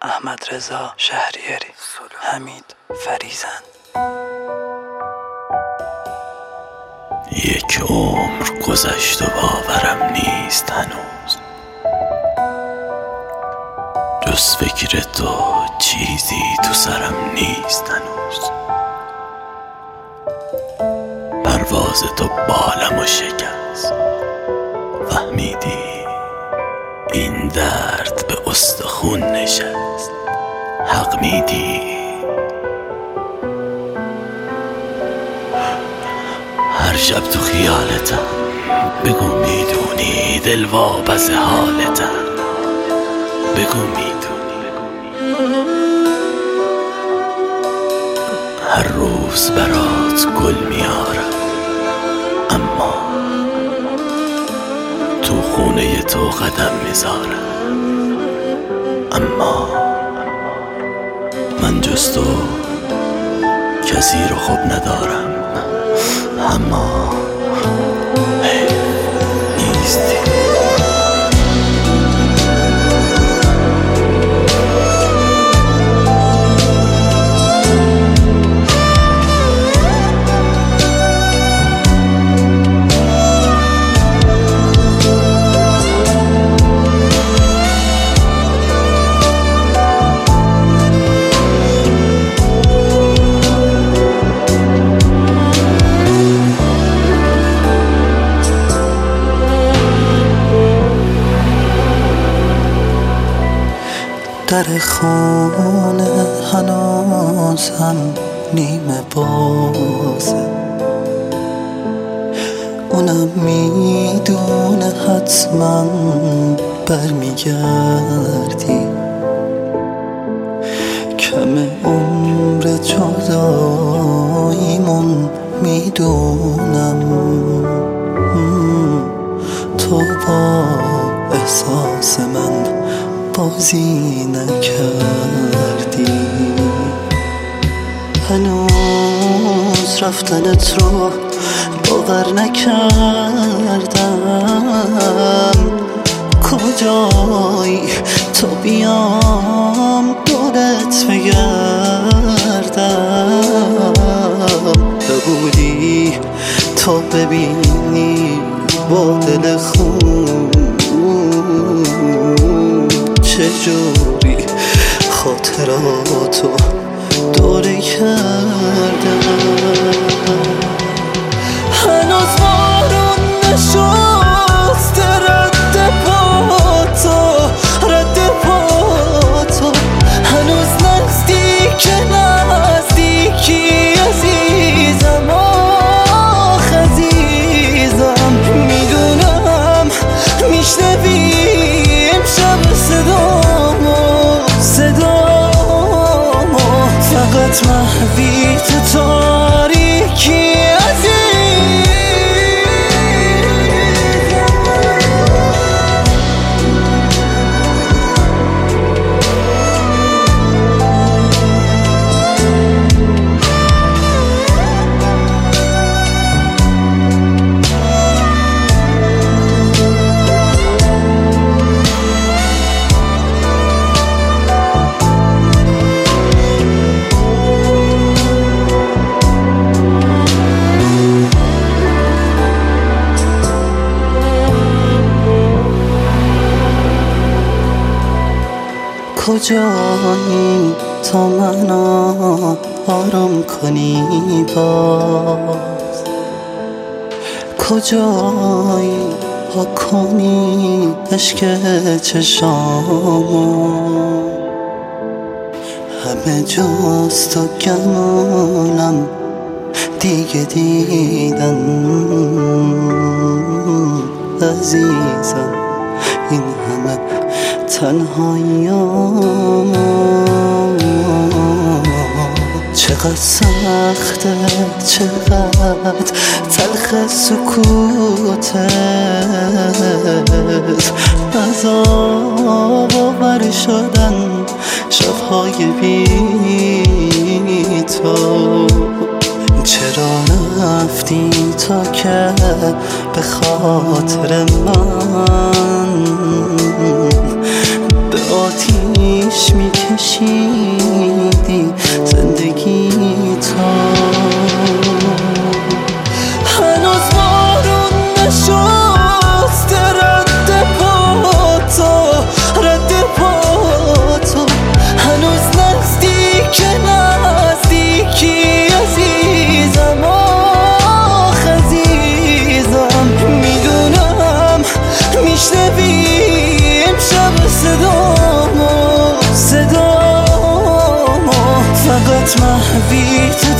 احمد رضا شهریاری، حمید فریزند. یک عمر گذشت و باورم نیست هنوز، جز فکر تو چیزی تو سرم نیست هنوز. پرواز تو بالمو شکست، فهمیدی این درد به استخون نشست. حق میدی، هر شب تو خیالتم، بگو میدونی دل واپس حالتم، بگو میدونی. هر روز برات گل میارم، اما تو خونه تو قدم میذارم. اما من جز تو کسی رو خوب ندارم. اما نیستی. در خونه هنوزم نیمه بازه، اونم میدونه حتما برمیگردی. کم عمر جداییمون میدونم، تو با احساس من بازی نکردی. هنوز رفتنت رو باور نکردم. کجایی تا بیام دورت بگردم؟ ببودی تا ببینی با دل خون چجوری خاطراتو دوره کردم. هنوز بارون نشست رد پاتو، رد پاتو. هنوز نزدیک نزدیکی عزیزم، آخ عزیزم. میدونم میشنوی امشب صدامو، فقط محوی تو تاریکی کجایی تا منو آرام کنی باز؟ کجایی ها کنی عشق چشامو؟ همه جز تو گمونم دیگه دیدن عزیزم. این همه تنهاییام چقدر سخته، چقدر تلخ سکوتت. عذاب آور شدن شبهای بی تو. چرا رفتی تا که به خاطر من به آتیش میکشی کشیدی زندگی تا هنوز بارون نشست رد پا تو هنوز نزدیکی عزیزم آخ عزیزم میدونم میشنوی امشب صدامو فقط محوی تو